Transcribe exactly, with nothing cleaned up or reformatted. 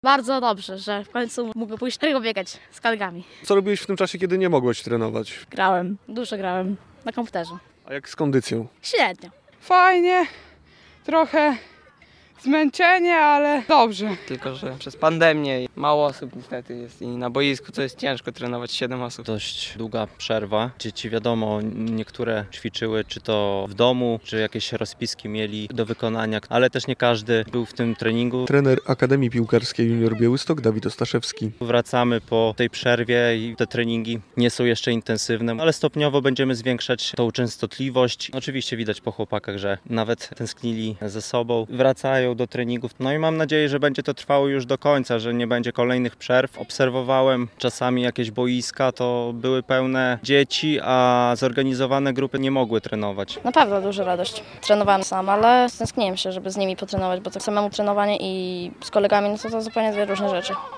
Bardzo dobrze, że w końcu mogę pójść tylko biegać z kolegami. Co robiłeś w tym czasie, kiedy nie mogłeś trenować? Grałem, dużo grałem na komputerze. A jak z kondycją? Średnio. Fajnie, trochę zmęczenie, ale dobrze. Tylko że przez pandemię mało osób niestety jest i na boisku to jest ciężko trenować siedem osób. Dość długa przerwa. Dzieci wiadomo, niektóre ćwiczyły czy to w domu, czy jakieś rozpiski mieli do wykonania, ale też nie każdy był w tym treningu. Trener Akademii Piłkarskiej Junior Białystok Dawid Ostaszewski. Wracamy po tej przerwie i te treningi nie są jeszcze intensywne, ale stopniowo będziemy zwiększać tą częstotliwość. Oczywiście widać po chłopakach, że nawet tęsknili ze sobą. Wracają do treningów. No i mam nadzieję, że będzie to trwało już do końca, że nie będzie kolejnych przerw. Obserwowałem czasami jakieś boiska, to były pełne dzieci, a zorganizowane grupy nie mogły trenować. Na pewno duża radość. Trenowałem sam, ale stęskniłem się, żeby z nimi potrenować, bo to samemu trenowanie i z kolegami no to, to zupełnie dwie różne rzeczy.